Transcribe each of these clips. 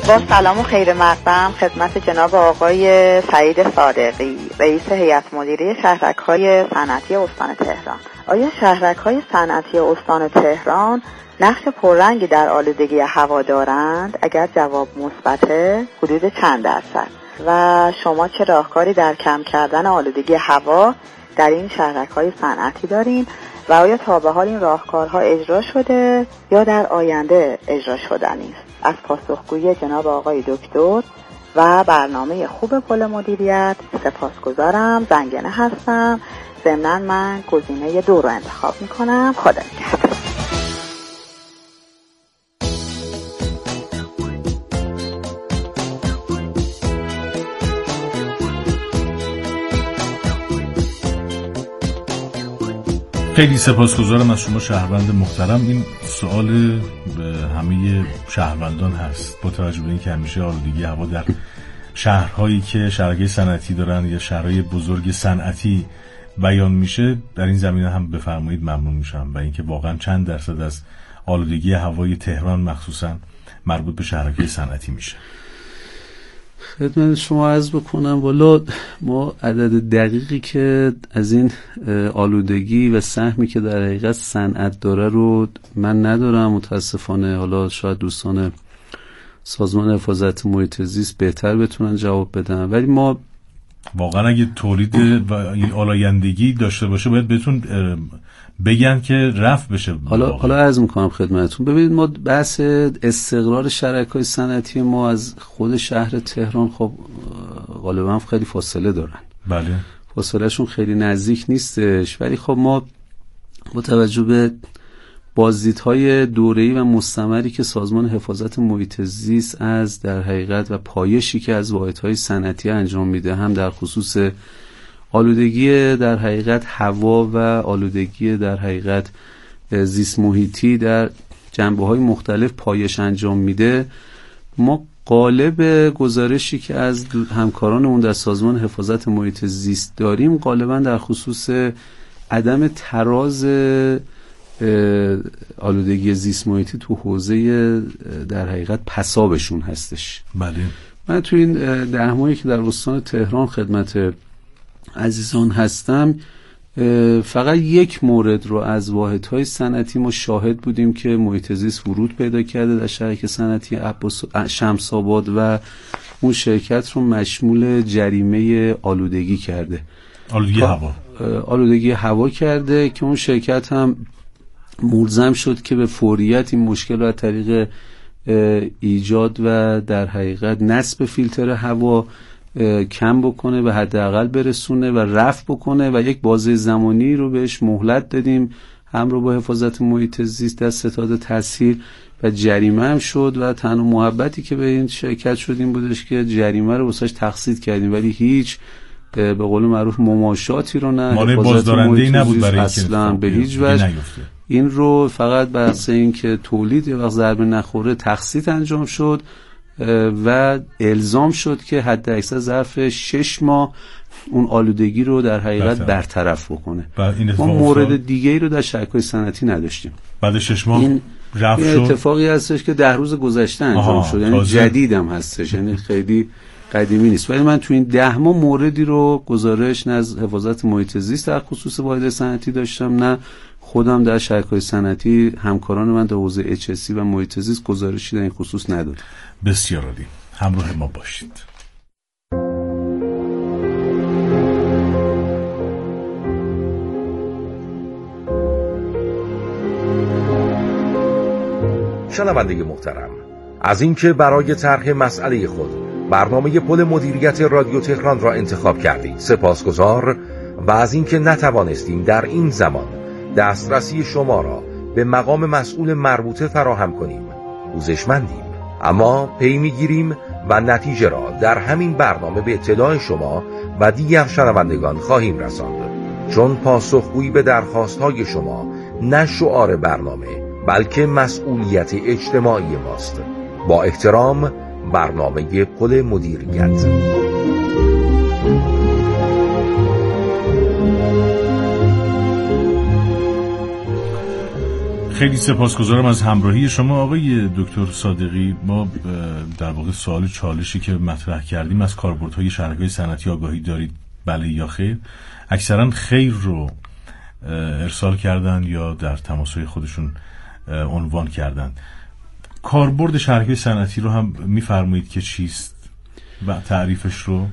با سلام و خیر مقدم خدمت جناب آقای سعید صادقی، رئیس هیئت مدیره شهرک‌های صنعتی استان تهران. آیا شهرک‌های صنعتی استان تهران نقش پررنگی در آلودگی هوا دارند؟ اگر جواب مثبته، حدود چند درصد؟ و شما چه راهکاری در کم کردن آلودگی هوا در این شهرک‌های صنعتی دارین و آیا تا به حال این راهکارها اجرا شده یا در آینده اجرا شدنی است؟ از پاسخگویی جناب آقای دکتر و برنامه خوب پل مدیریت سپاسگزارم. زنگنه هستم. ضمناً من گزینه 2 رو انتخاب میکنم. خدا نگهدار. خیلی سپاسگزارم از شما شهروند محترم. این سوال همه شهروندان هست با توجه به این که همیشه آلودگی هوا در شهرهایی که شهرهای صنعتی دارن یا شهرهای بزرگ صنعتی بیان میشه، در این زمینه هم بفرمایید ممنون میشم و اینکه واقعا چند درصد از آلودگی هوای تهران مخصوصا مربوط به شهرهای صنعتی میشه. خدمت شما عرض بکنم والا ما عدد دقیقی که از این آلودگی و سهمی که در حقیقت صنعت داره رو من ندارم متاسفانه. حالا شاید دوستان سازمان حفاظت محیط زیست بهتر بتونن جواب بدن، ولی ما واقعا اگه تولید و آلایندگی داشته باشه باید بهتون بگن که رفع بشه. حالا عرض میکنم خدمتتون. ببینید ما بحث استقرار شرکای صنعتی ما از خود شهر تهران خب غالبا خیلی فاصله دارن. بله. فاصله شون خیلی نزدیک نیستش، ولی خب ما با توجه به بازدیدهای دوره‌ای و مستمری که سازمان حفاظت محیط زیست از در حقیقت و پایشی که از واحدهای صنعتی انجام میده، هم در خصوص آلودگی در حقیقت هوا و آلودگی در حقیقت زیست محیطی در جنبه‌های مختلف پایش انجام میده، ما غالب گزارشی که از همکارانمون در سازمان حفاظت محیط زیست داریم غالبا در خصوص عدم تراز آلودگی زیست محیطی تو حوزه در حقیقت پسابشون هستش. بله. من تو این 10 ماهی که در استان تهران خدمت عزیزان هستم فقط یک مورد رو از واحدهای صنعتی ما شاهد بودیم که محیط زیست ورود پیدا کرده در شرکت صنعتی شمس‌آباد و اون شرکت رو مشمول جریمه آلودگی کرده. آلودگی هوا کرده که اون شرکت هم ملزم شد که به فوریت این مشکل رو از طریق ایجاد و در حقیقت نصب فیلتر هوا کم بکنه و حداقل برسونه و رفع بکنه و یک بازه زمانی رو بهش مهلت دادیم همراه با حفاظت محیط زیست در ستاد تسهیل و جریمه هم شد و تنها محبتی که به این شرکت شد این بودش که جریمه رو واسش تقسیط کردیم، ولی هیچ به قول معروف مماشاتی رو نه مالی بازدارنده‌ای نبود برای اصلا به هیچ وجه. این رو فقط بحث این که تولید یه وقت ضربه نخوره تقسیط انجام شد و الزام شد که حد اکثر ظرف 6 ماه اون آلودگی رو در حقیقت برطرف بکنه. ما مورد دیگه ای رو در شرکای صنعتی نداشتیم. بعد 6 ماه این رفع شد. اتفاقی هستش که 10 روز گذشته انجام شد، یعنی جدیدم هستش، یعنی خیلی قدیمی نیست. ولی من تو این 10 ماه موردی رو گزارش نه از حفاظت محیط زیست در خصوص واحد صنعتی داشتم، نه خودم در شرکای صنعتی همکاران من در حوزه HSE و محیط زیست گزارشی در این خصوص ندارم. بسیار عالی. همراه ما باشید. شنونده محترم، از اینکه برای طرح مسئله خود برنامه پل مدیریت رادیو تهران را انتخاب کردید سپاسگزار و از اینکه نتوانستیم در این زمان دسترسی شما را به مقام مسئول مربوطه فراهم کنیم پوزشمندیم، اما پی میگیریم و نتیجه را در همین برنامه به اطلاع شما و دیگر شنوندگان خواهیم رساند، چون پاسخگویی به درخواست‌های شما نه شعار برنامه بلکه مسئولیت اجتماعی ماست. با احترام، برنامه پل مدیریت. خیلی سپاسگزارم از همراهی شما آقای دکتر صادقی. ما در واقع سوال چالشی که مطرح کردیم از کاربردهای شهرک‌های صنعتی آگاهی دارید بله یا خیر؟ اکثرا خیر رو ارسال کردن یا در تماس‌های خودشون عنوان کردن. کاربرد شهرک‌های صنعتی رو هم می‌فرمایید که چیست و تعریفش رو؟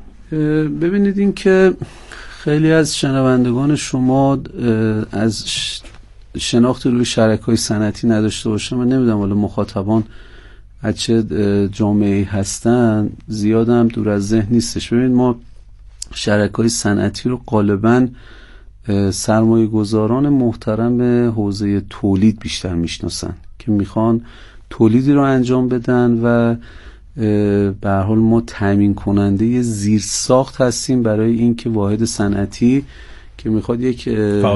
ببینید این که خیلی از شنوندگان شما از شناخت روی شرکای صنعتی نداشته باشه. من نمیدونم والا مخاطبان از چه جامعه‌ای هستن، زیادم دور از ذهن نیستش. ببینید ما شرکای صنعتی رو غالباً سرمایه گذاران محترم حوزه تولید بیشتر میشناسن که میخوان تولیدی رو انجام بدن و به هر حال ما تامین کننده زیرساخت هستیم برای اینکه واحد صنعتی که میخواد یک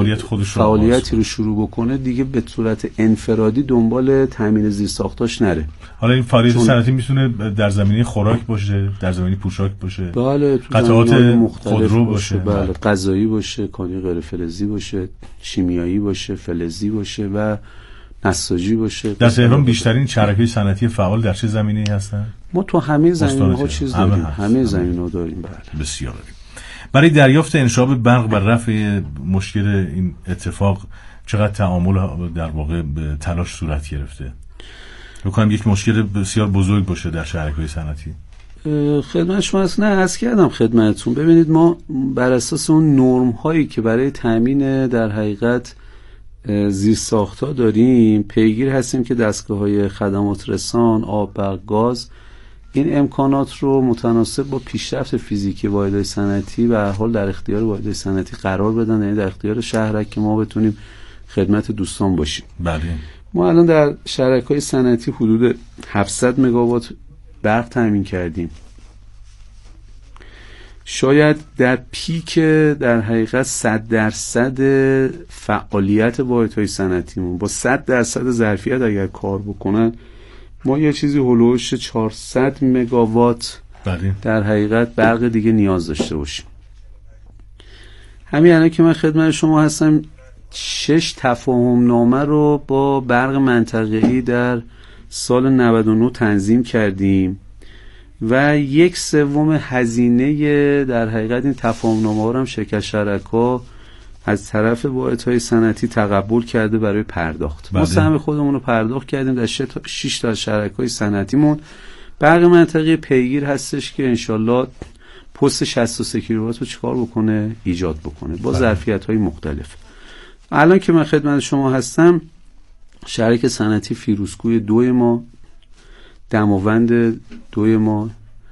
فعالیتی رو شروع بکنه دیگه به صورت انفرادی دنبال تامین زیرساختاش نره. حالا این فعالیت صنعتی میتونه در زمینه خوراک باشه، در زمینه پوشاک باشه، بله، قطعات خودرو باشه، بله، غذایی باشه، کانی غیر فلزی باشه، شیمیایی باشه، فلزی باشه و نساجی باشه. در تهران بیشترین شرکای صنعتی فعال در چه زمینه‌ای هستن؟ ما تو همه زمینه‌ها چیز داریم، همه زمینه‌ها داریم. بله، بسیار عالی. برای دریافت انشاب برق و رفع مشکل این اتفاق چقدر تعامل در واقع به تلاش صورت گرفته؟ بکنم یک مشکل بسیار بزرگ باشه در شرکای صنعتی. خدمت شما هست. نه عرض کردم خدمتتون. ببینید ما بر اساس اون نرم هایی که برای تامین در حقیقت زیرساخت‌ها داریم پیگیر هستیم که دستگاه‌های خدمات رسان، آب، برق، گاز این امکانات رو متناسب با پیشرفت فیزیکی واحدهای صنعتی به هر حال در اختیار واحدهای صنعتی قرار بدن، یعنی در اختیار شهرک که ما بتونیم خدمت دوستان باشیم. بله. ما الان در شرکای صنعتی حدود 700 مگاوات برق تامین کردیم. شاید در پیک در حقیقت 100% فعالیت واحدهای صنعتیمون با 100% ظرفیت اگر کار بکنن ما یه چیزی هلوش 400 مگاوات در حقیقت برق دیگه نیاز داشته باشیم. همین الان که من خدمت شما هستم 6 تفاهم نامه رو با برق منطقه‌ای در سال 99 تنظیم کردیم و 1/3 هزینه در حقیقت این تفاهم نامه ها رو هم شرکت شرکا از طرف واحدهای صنعتی تقبل کرده برای پرداخت. ما سهم خودمون رو پرداخت کردیم. در 6 تا شرکای صنعتیمون برق منطقی پیگیر هستش که انشالله پست 63 کیلووات رو چیکار بکنه؟ ایجاد بکنه با ظرفیت‌های مختلف. الان که من خدمت شما هستم شرکت صنعتی فیروزکوی 2 ما، دماوند 2 ما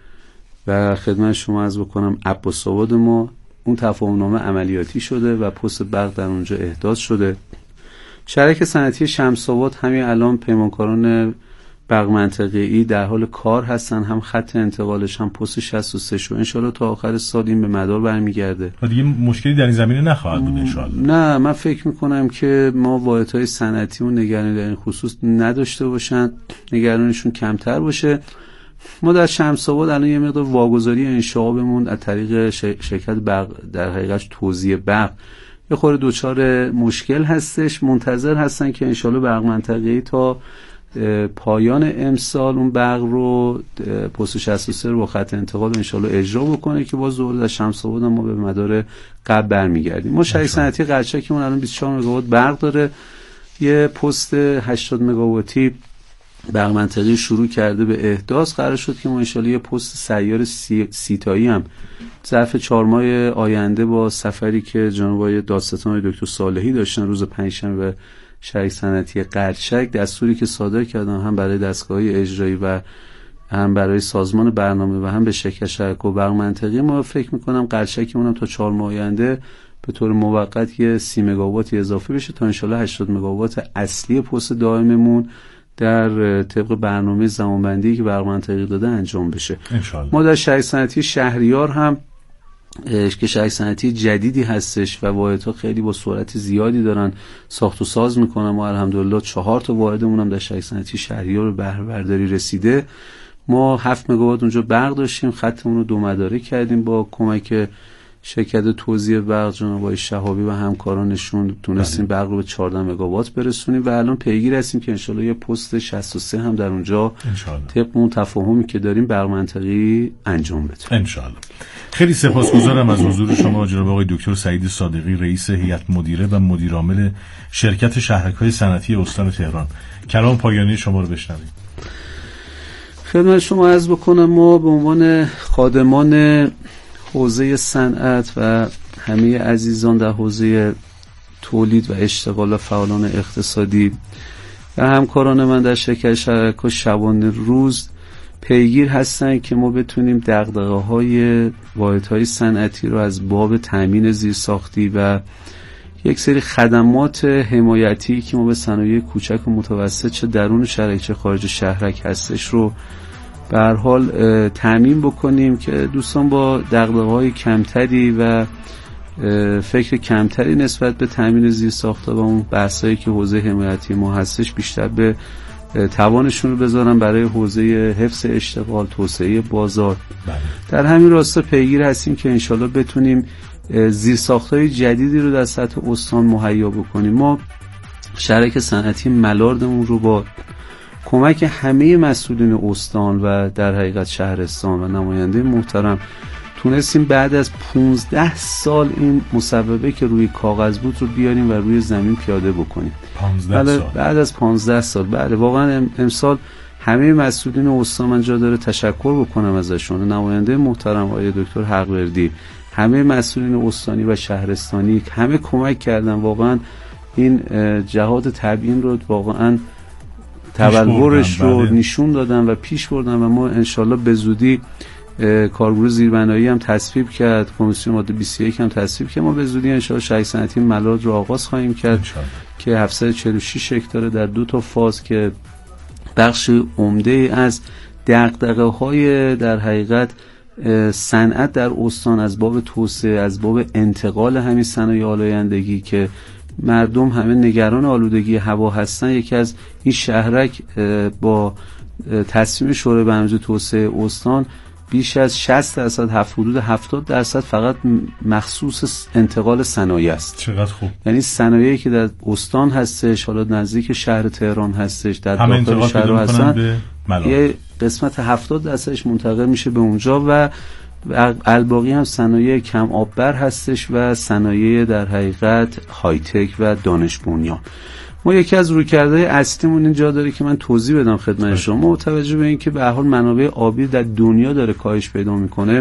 و خدمت شما عرض بکنم عباس‌آباد ما اون تفاهم‌نامه عملیاتی شده و پست برق در اونجا احداث شده. شرکت صنعتی شمس‌آباد همین الان پیمانکاران برق منطقه‌ای در حال کار هستن، هم خط انتقالش هم پست 63 شو. انشالله تا آخر سال این به مدار برمیگرده. دیگه مشکلی در این زمینه نخواهد بود انشالله. نه من فکر میکنم که ما واحدهای صنعتیمون نگرانی در این خصوص نداشته باشن، نگرانیشون کمتر باشه. ما در شمس‌آباد الان یه مقدار واگذاری انشابمون از طریق شرکت برق در حقیقت توزیع برق یه خورده دوچار مشکل هستش. منتظر هستن که انشالله برق منطقه‌ای تا پایان امسال اون برق رو پست 63 رو با خط انتقال انشالله اجرا بکنه که باز دوباره در شمس‌آباد ما به مدار قبل برمیگردیم. ما شرکت صنعتی قرچکمون الان 24 مگاوات برق داره. یه پست 80 مگاواتی برق منطقی شروع کرده به احداث. قرار شد که ما انشالله یه پست سیار 30 تایی هم ظرف 4 ماه آینده با سفری که جناب آقای دادستان دکتر صالحی داشتن روز پنجشنبه شرکت صنعتی قرچک دستوری که صادر کردن هم برای دستگاه‌های اجرایی و هم برای سازمان برنامه و هم به شرکت شرکا و برق منطقی ما فکر می‌کنم قرچکمون هم تا 4 ماه آینده به طور موقت یه 30 مگاواتی اضافه بشه تا انشالله 80 مگاوات اصلی پست دائممون در طبق برنامه زمانبندی که برق منطقی داده انجام بشه. ما در شرکت صنعتی شهریار هم که شرکت صنعتی جدیدی هستش و واحدها خیلی با سرعت زیادی دارن ساخت و ساز میکنن. ما الحمدلله 4 تا واحدمون هم در شرکت صنعتی شهریار به بهره برداری رسیده. ما 7 مگاوات اونجا برق داشتیم، خطمون رو 2 مداره کردیم با کمک شرکت توزیع برق جناب آقای شهابی و همکارانشون تونستیم برق رو به 14 مگاوات برسونیم و الان پیگیر هستیم که انشالله یه پست 63 هم در اونجا طبق اون تفاهمی که داریم برق منطقی انجام بدیم انشالله. خیلی سپاسگزارم از حضور شما جناب آقای دکتر سعید صادقی، رئیس هیئت مدیره و مدیرعامل شرکت شهرک‌های صنعتی استان تهران. کلام پایانی شما رو بشنویم. خدمت شما عرض بکنم ما به عنوان خادمان حوزه صنعت و همه عزیزان در حوزه تولید و اشتغال و فعالان اقتصادی و همکاران من در شرکت شهرک‌ها شبانه روز پیگیر هستن که ما بتونیم دغدغه‌های واحدهای صنعتی رو از باب تامین زیرساختی و یک سری خدمات حمایتی که ما به صنایع کوچک و متوسط چه درون شهرک چه خارج شهرک هستش رو به هر حال تامین بکنیم که دوستان با دغدغه‌های کمتری و فکر کمتری نسبت به تامین زیرساخت‌ها و اون بحثایی که حوزه حمایتی ما هستش بیشتر به توانشون رو بذارن برای حوزه حفظ اشتغال، توسعه بازار. در همین راستا پیگیر هستیم که انشالله بتونیم زیرساخت‌های جدیدی رو در سطح استان مهیا بکنیم. ما شرکت صنعتی ملاردمون رو با کمک همه مسئولین استان و در حقیقت شهرستان و نماینده محترم تونستیم بعد از 15 سال این مصوبه که روی کاغذ بود رو بیاریم و روی زمین پیاده بکنیم. 15 سال. بعد از 15 سال. بله واقعا امسال همه مسئولین استان من جا داره تشکر بکنم ازشون، نماینده محترم آقای دکتر حقوردی، همه مسئولین استانی و شهرستانی همه کمک کردن، واقعا این جهاد تبیین رو واقعا تبلورش رو نشون دادن و پیش بردن و ما انشالله به زودی کارگروه زیربنایی هم تصویب کرد، کمیسیون ماده 21 هم تصویب کرد، ما به زودی انشالله شرکت صنعتی ملارد رو آغاز خواهیم کرد که 746 هکتار در 2 تا فاز که بخش عمده از دغدغه‌های در حقیقت صنعت در استان از باب توسعه، از باب انتقال همین صنایع آلایندگی که مردم همه نگران آلودگی هوا هستن، یکی از این شهرک با تصمیم شورای برنامه‌ریزی توسعه استان بیش از 60% حدود 70% فقط مخصوص انتقال صنایع است. چقدر خوب. یعنی صنایعی که در استان هستش، حالا نزدیک شهر تهران هستش، در داخل شهر هستن، یه قسمت 70%ش منتقل میشه به اونجا و الباقی هم صنایع کم آببر هستش و صنایع در حقیقت های تک و دانش بنیان. ما یکی از رویکردهای اصلیمون اینجا داره که من توضیح بدم خدمت شما. متوجه به این که به هر حال منابع آبی در دنیا داره کاهش پیدا میکنه،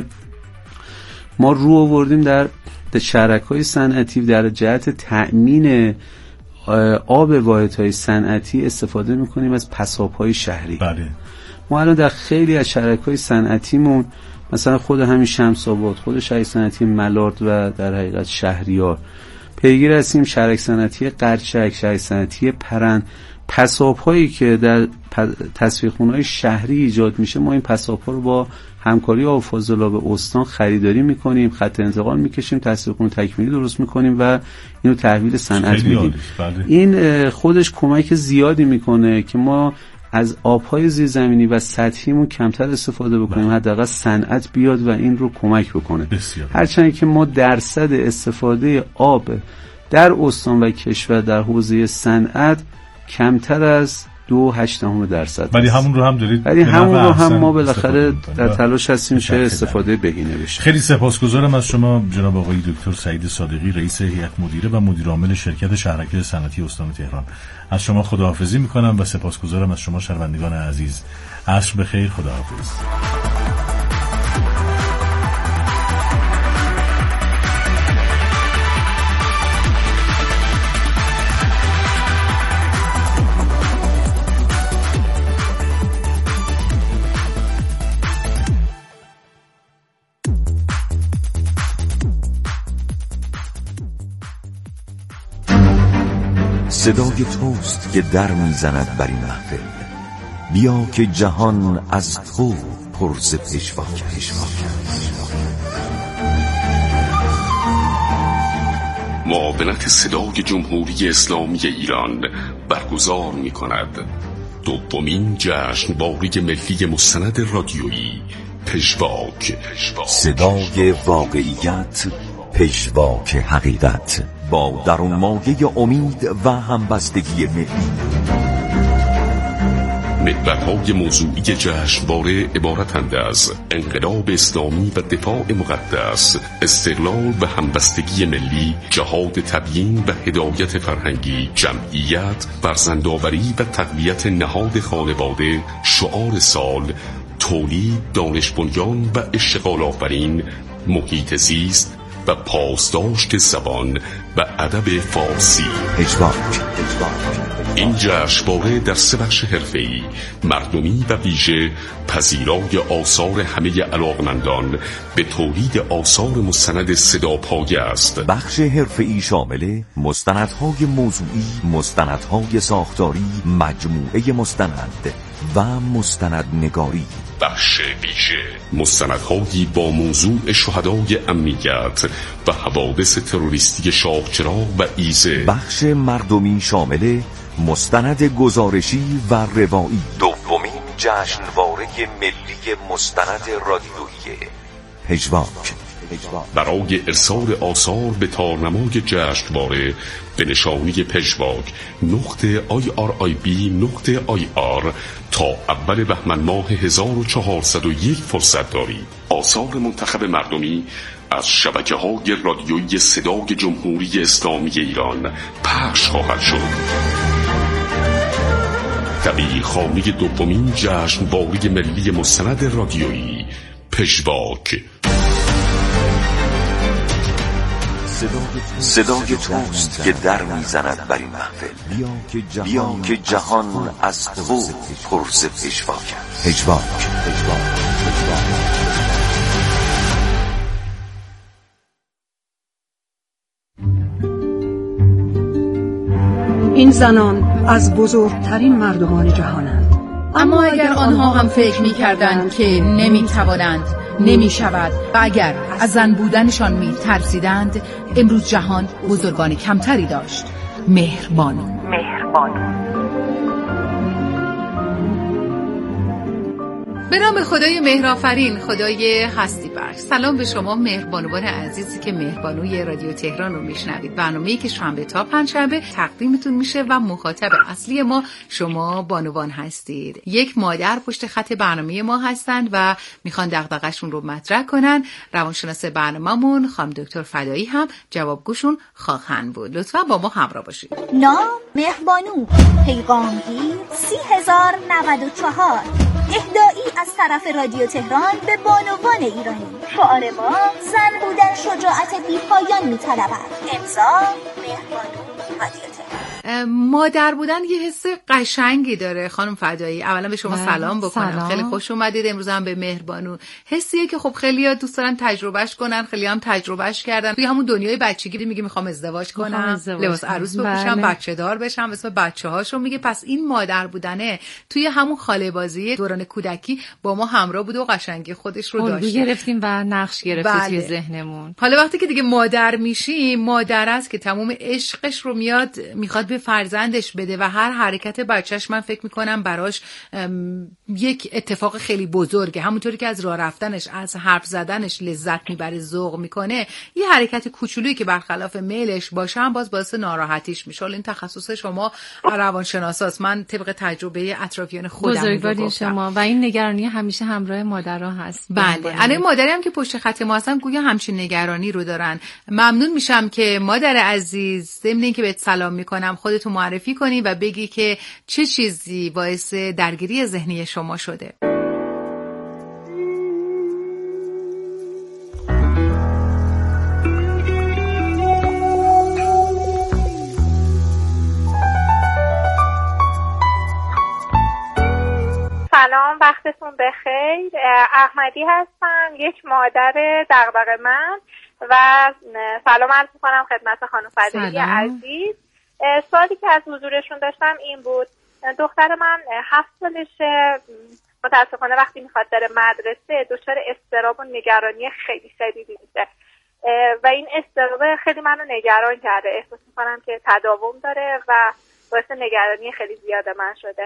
ما رو آوردیم در شرکت‌های صنعتی در جهت تأمین آب واحدهای صنعتی استفاده میکنیم از پساب‌های شهری. بله. ما الان در خیلی از شرکت‌های صنعتیمون مثلا خود همین شمس آباد، خود شرکت صنعتی ملارد و در حقیقت شهریار پیگیر هستیم، شرکت صنعتی قرچک، شرکت صنعتی پرند، پساب‌هایی که در تصفیه‌خونه‌های شهری ایجاد میشه ما این پساب‌ها رو با همکاری آب فاضلاب استان خریداری میکنیم، خط انتقال میکشیم، تصفیه‌خونه تکمیلی درست میکنیم و اینو تحویل صنعت میدیم. این خودش کمک زیادی میکنه که ما از آبهای زیرزمینی و سطحیمون کمتر استفاده بکنیم، حداقل صنعت بیاد و این رو کمک بکنه. هرچند که ما درصد استفاده آب در استان و کشور در حوزه صنعت کمتر از 2.8%. ولی همون رو هم دارید. ولی همون رو هم ما بالاخره در تلاش هستیم چه استفاده بهینه بشه. خیلی سپاسگزارم از شما جناب آقای دکتر سعید صادقی، رئیس هیئت مدیره و مدیرعامل شرکت شهرک صنعتی استان تهران. از شما خداحافظی میکنم و سپاسگزارم از شما شنوندگان عزیز. عصر بخیر، خداحافظ. صدای توست که در میزند بر این محفل، بیا که جهان از تو پر ز پژواک. معاونت صدای جمهوری اسلامی ایران برگزار می‌کند دومین جشنواره ملی مستند رادیویی پژواک. صدای واقعیت پژواک حقیقت با درون مایه امید و همبستگی ملی. محورهای موضوعی جشنواره عبارتند از انقلاب اسلامی و دفاع مقدس، استقلال و همبستگی ملی، جهاد تبیین و هدایت فرهنگی، جمعیت، فرزندآوری و تقویت نهاد خانواده، شعار سال، تولید، دانش بنیان و اشتغال آفرین، محیط زیست و پاسداشت زبان و ادب فارسی. این جشنواره در 3 بخش حرفه‌ای، مردمی و ویژه، پذیرای آثار همه علاقمندان به تولید آثار مستند صداپایه است. بخش حرفه‌ای شامل مستندهای موضوعی، مستندهای ساختاری، مجموعه مستند و مستندنگاری. بخش ویژه، مستندهایی با موضوع شهدای امنیت و حوادث تروریستی شاهچراغ و ایزه. بخش مردمی شامل مستند گزارشی و روایی. دومین جشنواره ملی مستند رادیویی پژواک. برای ارسال آثار به تارنمای جشنواره به نشانی پژواک .irib.ir تا اول بهمن ماه 1401 فرصت دارید. آثار منتخب مردمی از شبکه‌های رادیویی صدای جمهوری اسلامی ایران پخش خواهد شد. دبیرخانه دومین جشنواره ملی مستند رادیویی پژواک. صدای توست که در میزند بر این محفل. بیا که جهان از تو پرز پژواک است. این زنان از بزرگترین مردمان جهانند. اما اگر آنها هم فکر می‌کردند که نمی‌توانند، نمی‌شود و اگر از زن بودنشان می‌ترسیدند، امروز جهان بزرگان کمتری داشت. مهربانو. به نام خدای مهرآفرین، خدای هستی بخش. سلام به شما مهربانوان عزیزی که مهربانوی رادیو تهران رو میشنوید. برنامه‌ای که شنبه تا پنجشنبه تقدیمتون میشه و مخاطب اصلی ما شما بانوان هستید. یک مادر پشت خط برنامه ما هستند و میخوان دغدغه‌شون رو مطرح کنن. روانشناس برنامه‌مون خانم دکتر فدایی هم جوابگوشون خواهند بود. لطفاً با ما همراه باشید. نام مهربانو، پیغامگیر 30094. اهدایی از طرف رادیو تهران به بانوان ایرانی. شعار ما زن بودن شجاعت بی‌پایان می‌طلبد. امضا مهربانو رادیو تهران. مادر بودن یه حس قشنگی داره خانم فدایی. اولا به شما سلام بکنم. سلام. خیلی خوش اومدید امروز هم به مهربانو. حسیه که خب خیلی‌ها دوست دارن تجربهش کنن، خیلی هم تجربهش کردن. توی همون دنیای بچگی میگه میخوام ازدواج کنم، لباس عروس بپوشم، بچه‌دار بشم، اسم بچه‌هاشو میگه. پس این مادر بودنه توی همون خاله بازی دوران کودکی با ما همراه بود و قشنگی خودش رو داشت. گرفتیم و نقش گرفتیم توی ذهنمون. حالا وقتی که دیگه مادر میشیم، مادر است که تمام عشقش رو میخواد به فرزندش بده و هر حرکت بچهش من فکر میکنم براش یک اتفاق خیلی بزرگه. همونطوری که از راه رفتنش، از حرف زدنش لذت میبره، ذوق میکنه، یه حرکت کوچولویی که برخلاف میلش باشه هم باعث ناراحتیش میشه. این تخصص شما روانشناساست، من طبق تجربه اطرافیان خودم بزرگوارین شما و این نگرانی همیشه همراه مادرها هست. بله، الان مادری هم که پشت خط ما هستن گویا همچین نگرانی رو دارن. ممنون میشم که مادر عزیز، ضمن اینکه بهت سلام میکنم، خودتو معرفی کنی و بگی که چه چیزی باعث درگیری ذهنی شما شده. سلام، وقتتون بخیر. احمدی هستم، یک مادر دغدغه‌مند و سلام عرض می‌کنم خدمت خانم فدایی عزیز. سوالی که از حضورشون داشتم این بود: دختر من 7 سالشه، متاسفانه وقتی میخواد بره مدرسه دچار اضطراب و نگرانی خیلی شدیدی میشه و این اضطراب خیلی منو نگران کرده. احساس میکنم که تداوم داره و باعث نگرانی خیلی زیاد من شده.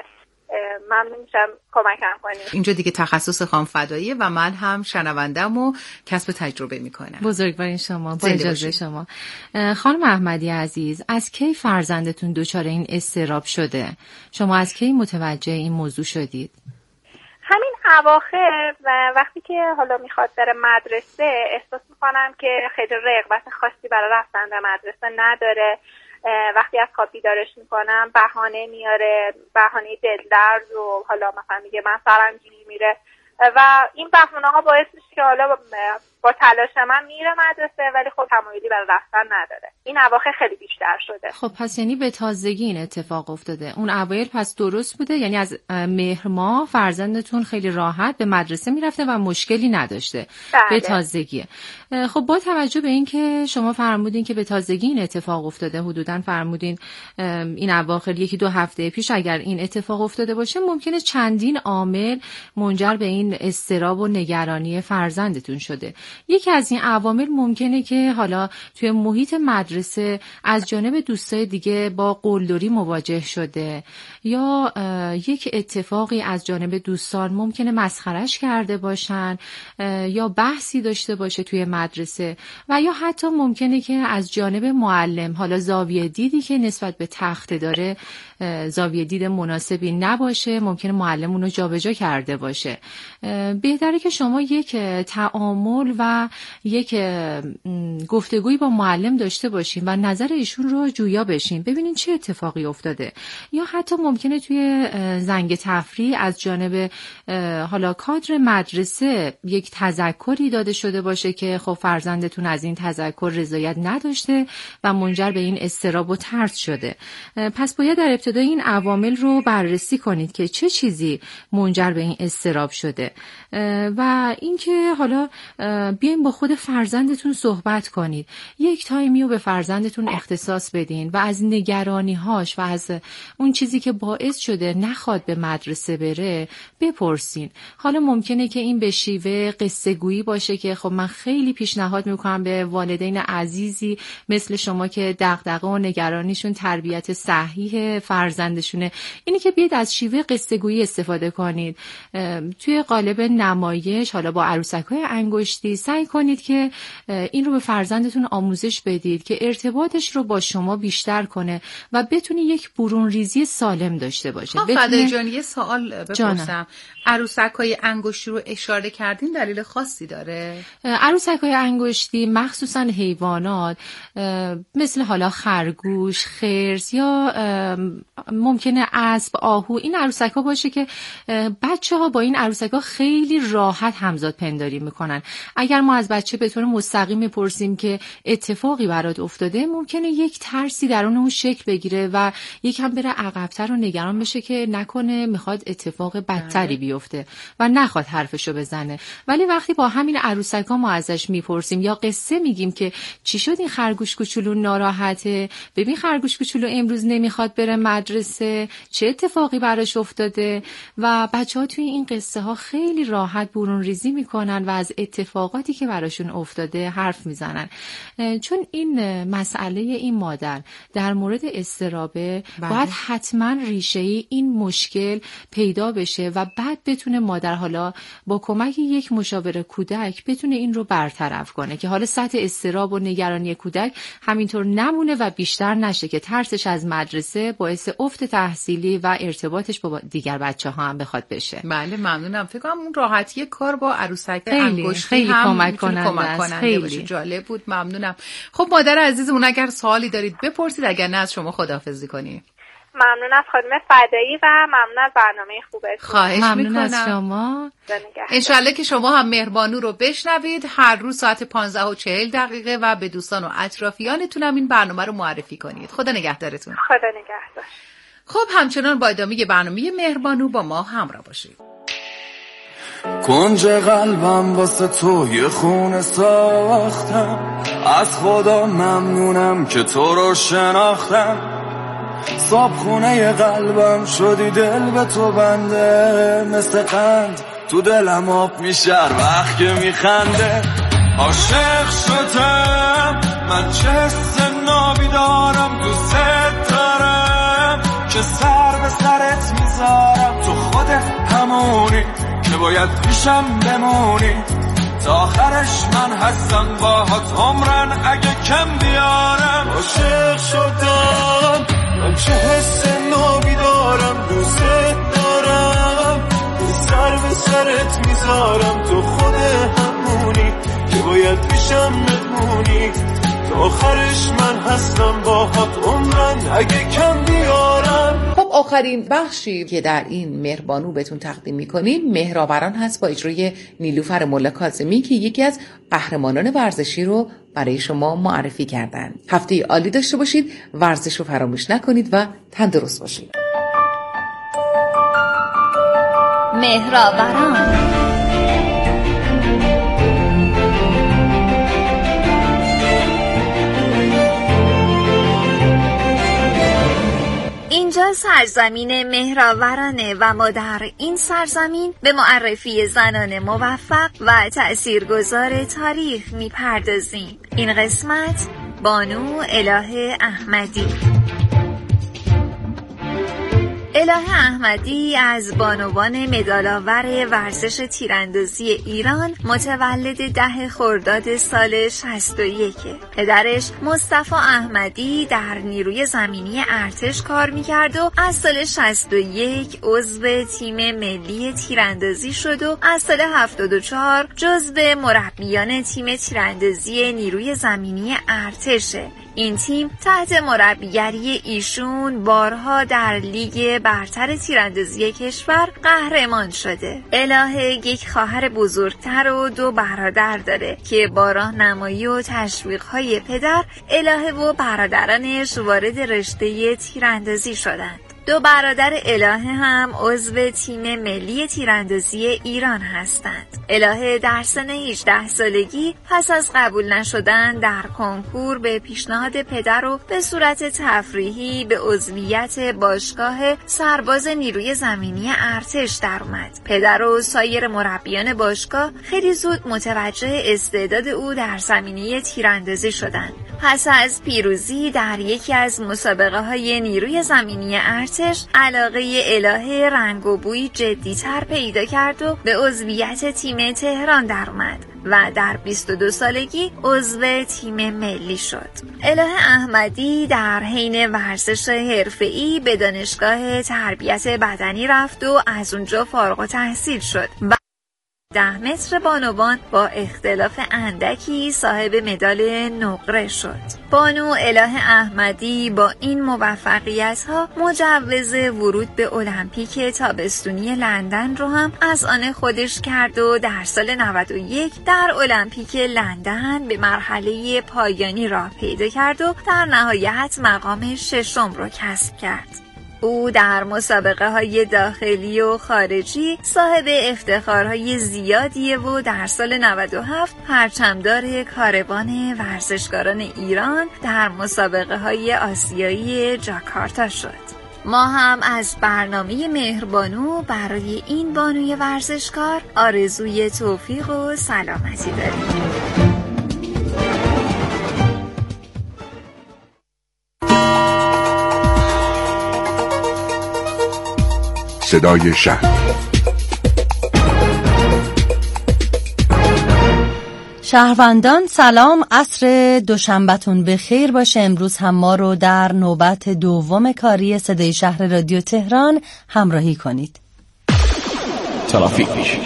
ممنون میشم کمکم کنید. اینجا دیگه تخصص خانم فدایی و من هم شنوندم و کسب تجربه میکنم. بزرگوارین شما، با اجازه شما. خانم احمدی عزیز، از کی فرزندتون دچار این اضطراب شده؟ شما از کی متوجه این موضوع شدید؟ همین اواخر وقتی که حالا میخواد بره مدرسه احساس میکنم که خیلی رغبت خاصی برای رفتن به مدرسه نداره. وقتی از خواب بیدارش میکنم بهانه میاره، بهانه دلدرد و حالا مثلا میگه من سرم گیری میره و این بهونه ها باعث میشه که حالا با تلاش من میره مدرسه ولی خب تمایلی برای رفتن نداره. این اواخر خیلی بیشتر شده. خب پس یعنی به تازگی این اتفاق افتاده. اون اوایل پس درست بوده، یعنی از مهر ماه فرزندتون خیلی راحت به مدرسه میرفته و مشکلی نداشته. بله. به تازگیه. خب با توجه به این که شما فرمودین که به تازگی این اتفاق افتاده، حدوداً فرمودین این اواخر 1-2 هفته پیش اگر این اتفاق افتاده باشه ممکنه چندین عامل منجر به این اضطراب و نگرانی فرزندتون شده. یکی از این عوامل ممکنه که حالا توی محیط مدرسه از جانب دوستای دیگه با قلدری مواجه شده یا یک اتفاقی از جانب دوستان ممکنه مسخرش کرده باشن یا بحثی داشته باشه توی مدرسه و یا حتی ممکنه که از جانب معلم حالا زاویه دیدی که نسبت به تخته داره زاویه دید مناسبی نباشه، ممکنه معلم اونو جابجا کرده باشه. بهتره که شما یک تعامل و یک گفتگویی با معلم داشته باشین و نظر ایشون رو جویا بشین، ببینین چه اتفاقی افتاده. یا حتی ممکنه توی زنگ تفریح از جانب حالا کادر مدرسه یک تذکری داده شده باشه که خب فرزندتون از این تذکر رضایت نداشته و منجر به این اضطراب و ترس شده. پس باید در ابتدا این عوامل رو بررسی کنید که چه چیزی منجر به این اضطراب شده و اینکه حالا بیاین با خود فرزندتون صحبت کنید. یک تایمی رو به فرزندتون اختصاص بدین و از نگرانی‌هاش و از اون چیزی که باعث شده نخواد به مدرسه بره بپرسین. حالا ممکنه که این به شیوه قصه گویی باشه که خب من خیلی پیشنهاد میکنم به والدین عزیزی مثل شما که دغدغه و نگرانیشون تربیت صحیح فرزندشونه، اینی که بیاید از شیوه قصه گویی استفاده کنید. توی قالب نمایش حالا با عروسک‌های انگشتی سعی کنید که این رو به فرزندتون آموزش بدید که ارتباطش رو با شما بیشتر کنه و بتونی یک برون ریزی سالم داشته باشه. فدای جان یه سوال بپرسم، عروسک‌های انگشتی رو اشاره کردین دلیل خاصی داره؟ عروسک‌های انگشتی مخصوصا حیوانات مثل حالا خرگوش، خرس یا ممکنه اسب، آهو، این عروسک‌ها باشه که بچه‌ها با این عروسک‌ها خیلی راحت همزاد پنداری میکنن. اگر ما از بچه به طور مستقیم میپرسیم که اتفاقی برات افتاده ممکنه یک ترسی درون اون شکل بگیره و یکم بره عقب‌تر و نگران بشه که نکنه میخواد اتفاق بدتری بیفته و نخواد حرفشو بزنه. ولی وقتی با همین عروسک‌ها ما ازش میپرسیم یا قصه میگیم که چی شد این خرگوش کوچولو ناراحته، ببین خرگوش کوچولو امروز نمیخواد بره مدرسه، چه اتفاقی براش افتاده و بچه‌ها توی این قصه ها خیلی راحت برون ریزی میکنن و از اتفاقاتی که براشون افتاده حرف میزنن. چون این مسئله این مادر در مورد اضطرابه باید حتما ریشه این مشکل پیدا بشه و بعد بتونه مادر حالا با کمک یک مشاور کودک بتونه این رو برطرف کنه که حالا سطح اضطراب و نگرانی کودک همینطور نمونه و بیشتر نشه که ترسش از مدرسه باعث افت تحصیلی و ارتباطش با دیگر بچه‌ها هم بخواد بشه. بله ممنونم. فکر کنم اون راحتی کار با عروسک انگشتی خیلی کمک کننده باشه. جالب بود. ممنونم. خب مادر عزیزمون اگر سوالی دارید بپرسید، اگر نه از شما خداحافظی کنیم. ممنون از خانم فدایی و ممنون از برنامه خوبتون. خواهش ممنون از شما. انشالله که شما هم مهربانو رو بشنوید هر روز ساعت 15:40 و به دوستان و اطرافیانتون هم این برنامه رو معرفی کنید. خدا نگهدارتون. خدا نگهدار. خب همچنان با ادامه برنامه مهربانو با ما همراه باشید. کنج قلبم واسه تو یه خونه ساختم، از خدا ممنونم که تو رو شناختم. صاحب خونه قلبم شدی دل به تو بنده، مثل قند تو دلم آب میشه وقت که میخنده. عاشق شدم من چه حس نابی دارم، دوست دارم که سر به سرت میزنم. نمیذارم، تو خودت همونی که باید پیشم بمونی، تا آخرش من هستم باهات عمرن اگه کم بیارم. عاشق شدم من چه حس نابی دارم، دوست دارم سر به سرت میذارم، تو خود همونی که باید پیشم بمونی، تا آخرش من هستم باهات عمرن اگه کم بیارم. خب آخرین بخشی که در این مهربانو بهتون تقدیم میکنیم مهرآوران هست با اجرای نیلوفر ملا کاظمی که یکی از قهرمانان ورزشی رو برای شما معرفی کردن. هفته عالی داشته باشید، ورزش رو فراموش نکنید و تندرست باشید. مهرآوران اینجا سرزمین مهرآورانه و ما در این سرزمین به معرفی زنان موفق و تأثیرگذار تاریخ میپردازیم. این قسمت بانو الهه احمدی. الهه احمدی از بانوان مدال‌آور ورزش تیراندازی ایران متولد 10 خرداد سال 61. پدرش مصطفی احمدی در نیروی زمینی ارتش کار میکرد و از سال 61 عضو تیم ملی تیراندازی شد و از سال 74 جزو مربیان تیم تیراندازی نیروی زمینی ارتشه. این تیم تحت مربیگری ایشون بارها در لیگ برتر تیراندازی کشور قهرمان شده. الهه یک خواهر بزرگتر و 2 برادر داره که با راهنمایی و تشویق‌های پدر الهه و برادرانش وارد رشته تیراندازی شدند. 2 برادر الهه هم عضو تیم ملی تیراندازی ایران هستند. الهه در سن 18 سالگی پس از قبول نشدن در کنکور به پیشنهاد پدر و به صورت تفریحی به عضویت باشگاه سرباز نیروی زمینی ارتش در اومد. پدر و سایر مربیان باشگاه خیلی زود متوجه استعداد او در زمینه تیراندازی شدند. پس از پیروزی در یکی از مسابقه‌های نیروی زمینی ارتش علاقه الهه رنگ و بوی جدی‌تر پیدا کرد و به عضویت تیم تهران درآمد و در 22 سالگی عضو تیم ملی شد. الهه احمدی در حین ورزش حرفه‌ای به دانشگاه تربیت بدنی رفت و از اونجا فارغ التحصیل شد. 10 متر بانوان با اختلاف اندکی صاحب مدال نقره شد. بانو الهه احمدی با این موفقیت‌ها مجوز ورود به المپیک تابستونی لندن رو هم از آن خودش کرد و در سال 91 در المپیک لندن به مرحله پایانی راه پیدا کرد و در نهایت مقام 6 رو کسب کرد. او در مسابقه‌های داخلی و خارجی صاحب افتخارهای زیادیه و در سال 97 پرچمدار کاروان ورزشکاران ایران در مسابقه‌های آسیایی جاکارتا شد. ما هم از برنامه مهربانو برای این بانوی ورزشکار آرزوی توفیق و سلامتی داریم. صدای شهر. شهروندان سلام، عصر دوشنبهتون بخیر باشه. امروز هم ما رو در نوبت دوم کاری صدای شهر رادیو تهران همراهی کنید. ترافیک پیش.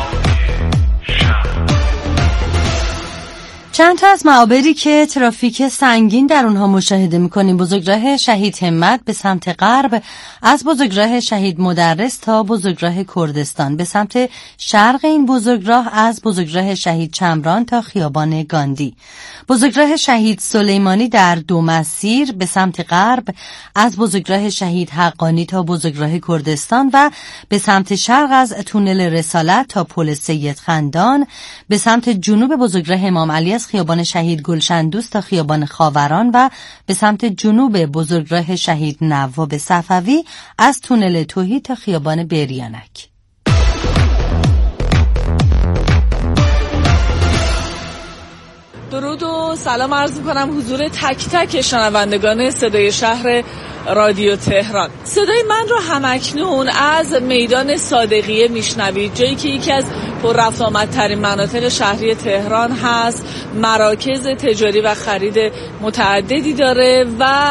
چند تا از معابری که ترافیک سنگین در اونها مشاهده می‌کنیم: بزرگراه شهید همت به سمت غرب از بزرگراه شهید مدرس تا بزرگراه کردستان، به سمت شرق این بزرگراه از بزرگراه شهید چمران تا خیابان گاندی، بزرگراه شهید سلیمانی در 2 مسیر به سمت غرب از بزرگراه شهید حقانی تا بزرگراه کردستان و به سمت شرق از تونل رسالت تا پل سید خندان، به سمت جنوب بزرگراه امام علی از خیابان شهید گلشن دوست تا خیابان خاوران و به سمت جنوب بزرگراه شهید نواب صفوی از تونل توحید تا خیابان بریانک. درود و سلام عرض می‌کنم حضور تک تک شنوندگان صدای شهر رادیو تهران. صدای من رو همکنون از میدان صادقیه میشنوید، جایی که یکی از پر رفت آمدترین مناطق شهری تهران هست، مراکز تجاری و خرید متعددی داره و